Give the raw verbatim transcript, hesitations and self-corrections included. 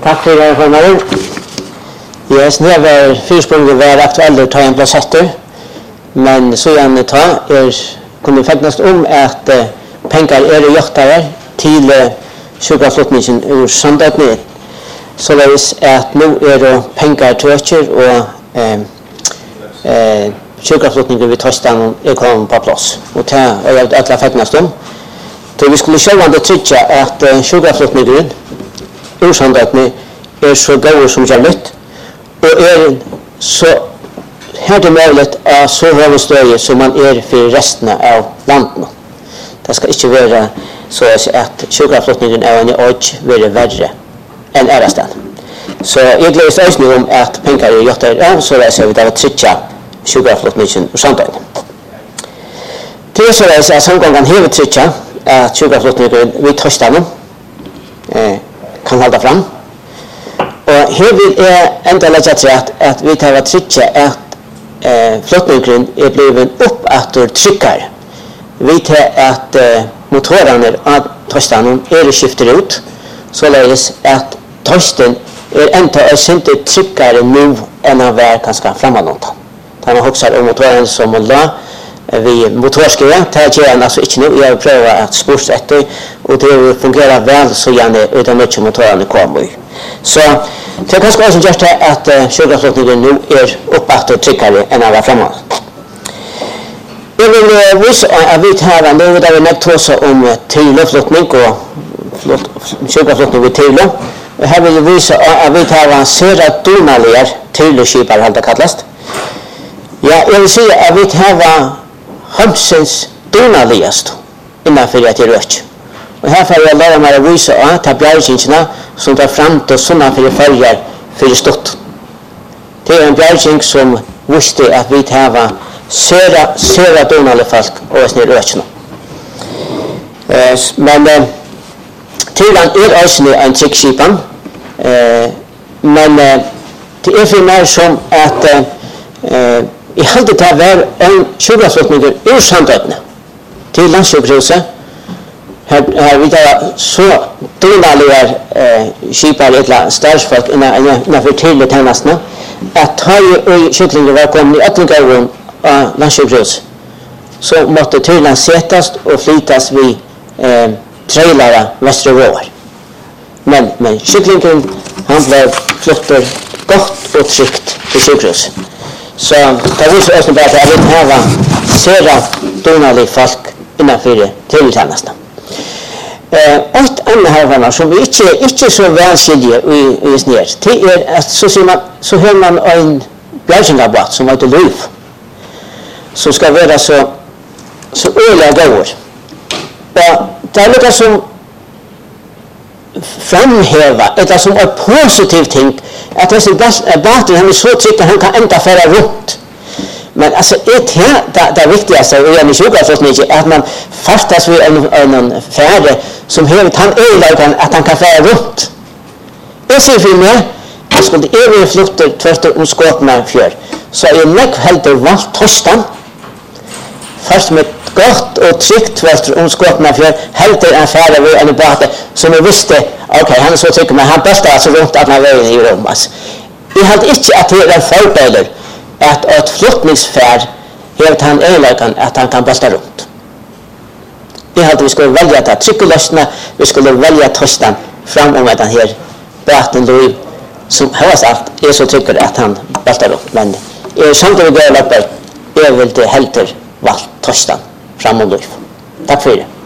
Takk for det, formanden. Jeg snever fyrspunktet var aktuelle ta en plass etter, men så gjerne ta er kunne fegnast om at uh, penger er i gjøktere til uh, sjukaflotningen ur Sandøtni. Således at nå er det penger tøkker og uh, uh, sjukaflotningen ved Tøstan er kommet på plass. Og det er jeg alle fegnast om. Så vi skulle sjølvande trykja at uh, sjukaflotningen ur Sandøtni er så gode som kjærligt, og er så her det muligt av så høye støye som man er for resten av landet. Det skal ikke være så at sjukaflotningen av en øyne være verre enn ærastan. Så jeg gleder også om at penger er gjort av, så det er vi da trykja sjukaflotningen og samtidig. Det er så det er at samgangen hever trykja at sjukaflotningen ved Tøstan eh, kan holde fram. Og her vil jeg enda legge til at, at vi tar trykja at eh, flotningen er blevet opp etter trykkere. Vi tar at eh, motorene av Tøstan er skiftet ut, således at Tøsten er enda er syntet trykkere nå enn å være ganske fremadlånt. Da man husker om motorene som man la vi motorskriver, det er gjerne altså ikke noe. Jeg har prøvd at spørs etter, og det fungerer vel så gjerne uten mye motorene kommer i. Så det er ganske også gjort at uh, sjukaflotningen nå er oppbakt og tryggere enn å være fremover. Jeg vil uh, vise at vi tar nå da vi nekter oss om uh, Tyloflotning og sjukaflotning ved Tylo. Og her vil jeg vise at vi tar sera donalier Tylo-skipar, helt det kallast. Ja, jeg vil si at vi tar Hamsens donaliest innenfor jeg til rødt. Og her får jeg lære meg å vise at det er bjergingene som tar frem til sånne for følger for stått. Det er en bjerging som visste at vi tar søra, søra donale folk og snir rødt. Eh, men eh, Tyland er også en tryggskipan, eh, men eh, det er for meg som at eh, jeg hadde til å være en sjukaflotninger ur Sandøtni til landssjukhuset. Her, her vi tar så donalige eh, skipar eller stærsfolk innenfor tidlig tjenestene at tar jo sjuklinger var kommet i ætlingavren av landssjukhuset, så måtte Tyland setast og flytas vid eh, trailere vestre vår. Men, men sjuklingen han ble flyttet godt og trygt til sjukhuset. Så det viser også bare at jeg vil ha sera donalige folk innenfor tiltjenestene. Eh, et annet hervene som vi ikke, ikke så velskillige i, i snir, det er at så, man, så har man en bjergingabbat som heter Løyv, som skal være så, så øyelig gøyere. Og det er noe som framheva, det som er positiv ting, at disse bater han er så trygg at han kan enda fære rundt. Men altså, det er det viktigste i en sjukaflotning, at man fastas ved en, en fære som hever han øyelagen at han kan fære rundt. Jeg sier for meg, jeg skulle evig flytte tvert om Skåpene fjør, så jeg nekk heldig valgt Tøstan, først med godt og trygt tvert om Skåpene fjør, heldig en fære ved en bate som jeg visste, ok, han er så trygg, men han bøster altså rundt at han veien i rom. Altså. Jeg hadde ikke at det er en forbedler at et flotningsfær hevet han øyelagen at han kan bøste rundt. Jeg hadde vi skulle velge at trykkeløsene, vi skulle velge Tøstan fram om at han her baten Løyv, som høres alt er så trygg at han bøster rundt. Men jeg samtidig går løper, jeg vil det helter valgt Tøstan fram om Løyv. Takk for det.